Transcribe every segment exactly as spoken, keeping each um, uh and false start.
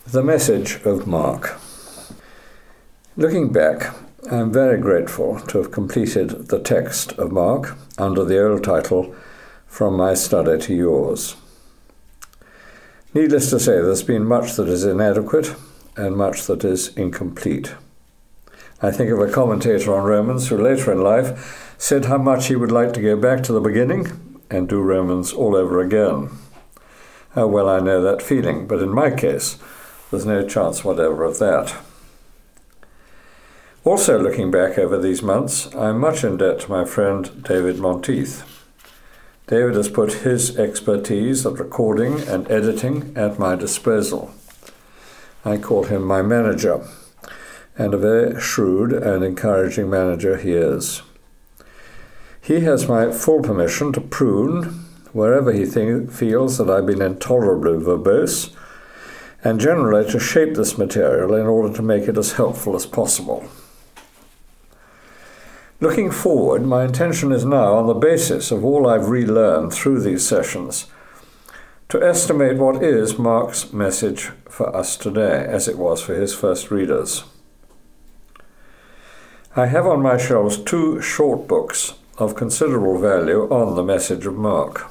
The message of Mark. Looking back, I am very grateful to have completed the text of Mark under the old title, From My Study to Yours. Needless to say, there's been much that is inadequate and much that is incomplete. I think of a commentator on Romans who later in life said how much he would like to go back to the beginning and do Romans all over again. How well I know that feeling, but in my case, there's no chance whatever of that. Also looking back over these months, I'm much in debt to my friend David Monteith. David has put his expertise at recording and editing at my disposal. I call him my manager, and a very shrewd and encouraging manager he is. He has my full permission to prune wherever he think, feels that I've been intolerably verbose, and generally to shape this material in order to make it as helpful as possible. Looking forward, my intention is now, on the basis of all I've relearned through these sessions, to estimate what is Mark's message for us today, as it was for his first readers. I have on my shelves two short books of considerable value on the message of Mark.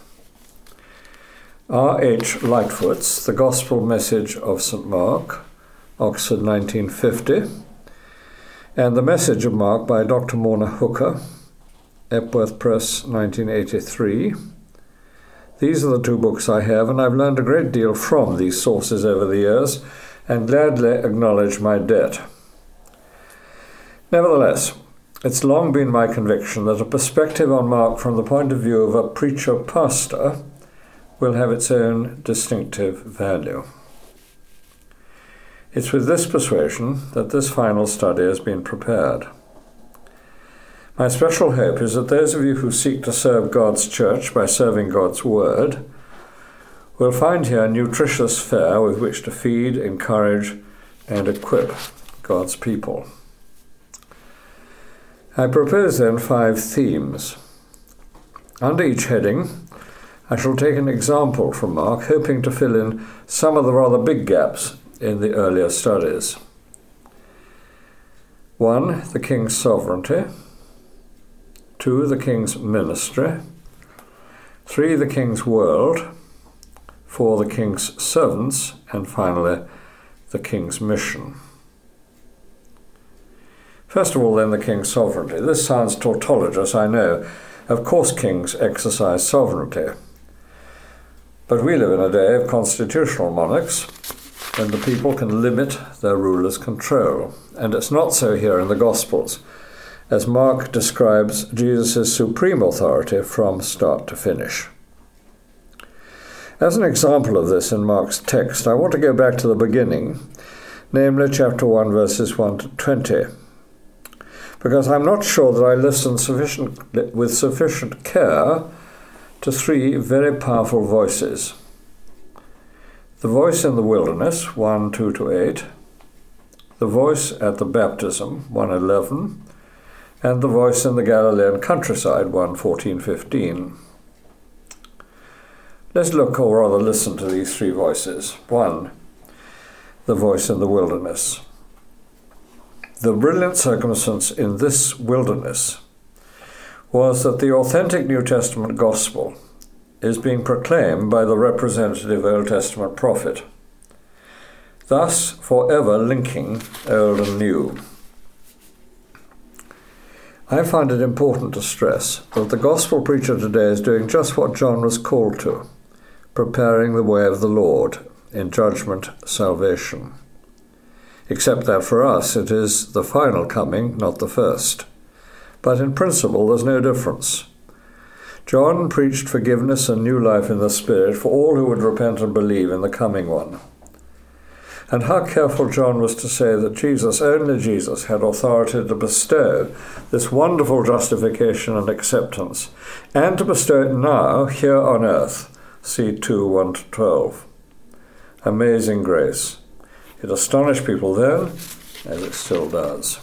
R H Lightfoot's The Gospel Message of Saint Mark, Oxford nineteen fifty, and The Message of Mark by Doctor Morna Hooker, Epworth Press, nineteen eighty-three. These are the two books I have, and I've learned a great deal from these sources over the years, and gladly acknowledge my debt. Nevertheless, it's long been my conviction that a perspective on Mark from the point of view of a preacher-pastor will have its own distinctive value. It's with this persuasion that this final study has been prepared. My special hope is that those of you who seek to serve God's church by serving God's word will find here nutritious fare with which to feed, encourage, and equip God's people. I propose then five themes. Under each heading, I shall take an example from Mark, hoping to fill in some of the rather big gaps in the earlier studies. One, the king's sovereignty. Two, the king's ministry. Three, the king's world. Four, the king's servants. And finally, the king's mission. First of all, then, the king's sovereignty. This sounds tautologous, I know. Of course, kings exercise sovereignty. But we live in a day of constitutional monarchs, and the people can limit their rulers' control. And it's not so here in the Gospels, as Mark describes Jesus' supreme authority from start to finish. As an example of this in Mark's text, I want to go back to the beginning, namely chapter one, verses one to twenty, because I'm not sure that I listened sufficient, with sufficient care to three very powerful voices. The voice in the wilderness, one, two to eight, the voice at the baptism, one eleven, and the voice in the Galilean countryside, one fourteen fifteen. Let's look, or rather listen to these three voices. One, the voice in the wilderness. The brilliant circumstance in this wilderness was that the authentic New Testament gospel is being proclaimed by the representative Old Testament prophet, thus forever linking old and new. I find it important to stress that the gospel preacher today is doing just what John was called to, preparing the way of the Lord in judgment, salvation. Except that for us it is the final coming, not the first. But in principle there's no difference. John preached forgiveness and new life in the Spirit for all who would repent and believe in the coming one. And how careful John was to say that Jesus, only Jesus, had authority to bestow this wonderful justification and acceptance, and to bestow it now, here on earth. See two, one to twelve. Amazing grace. It astonished people then, as it still does.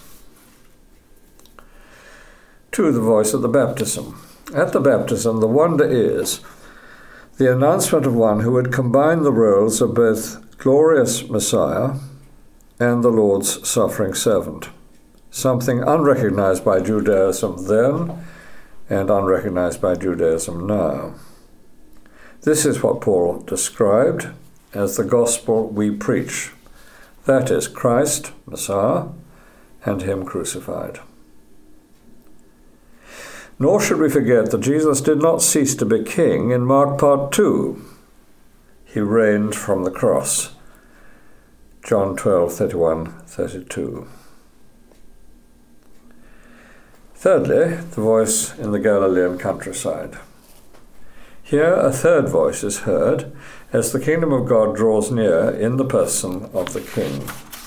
Two, the voice at the baptism. At the baptism, the wonder is the announcement of one who would combine the roles of both glorious Messiah, and the Lord's suffering servant, something unrecognized by Judaism then and unrecognized by Judaism now. This is what Paul described as the gospel we preach, that is, Christ, Messiah, and him crucified. Nor should we forget that Jesus did not cease to be king in Mark part two. He reigned from the cross. John twelve, thirty-one, thirty-two. Thirdly, the voice in the Galilean countryside. Here a third voice is heard as the kingdom of God draws near in the person of the king.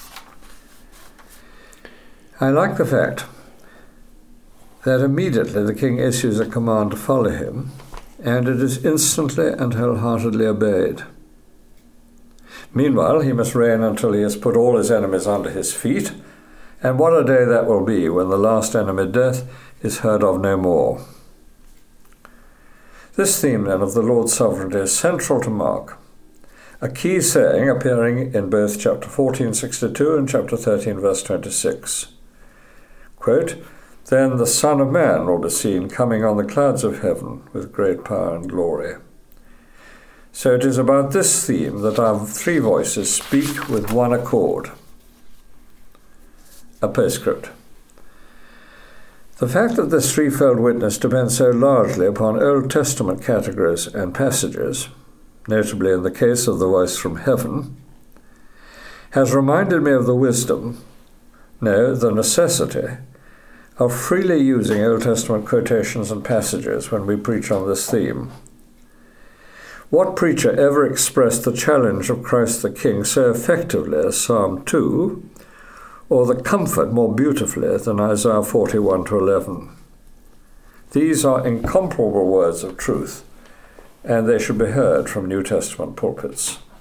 I like the fact that immediately the king issues a command to follow him, and it is instantly and wholeheartedly obeyed. Meanwhile, he must reign until he has put all his enemies under his feet, and what a day that will be when the last enemy, death, is heard of no more. This theme, then, of the Lord's sovereignty is central to Mark, a key saying appearing in both chapter fourteen, sixty-two and chapter thirteen, verse twenty-six. Quote, "Then the Son of Man will be seen coming on the clouds of heaven with great power and glory." So it is about this theme that our three voices speak with one accord. A postscript. The fact that this threefold witness depends so largely upon Old Testament categories and passages, notably in the case of the voice from heaven, has reminded me of the wisdom, no, the necessity, of freely using Old Testament quotations and passages when we preach on this theme. What preacher ever expressed the challenge of Christ the King so effectively as Psalm two, or the comfort more beautifully than Isaiah forty-one to eleven? These are incomparable words of truth, and they should be heard from New Testament pulpits.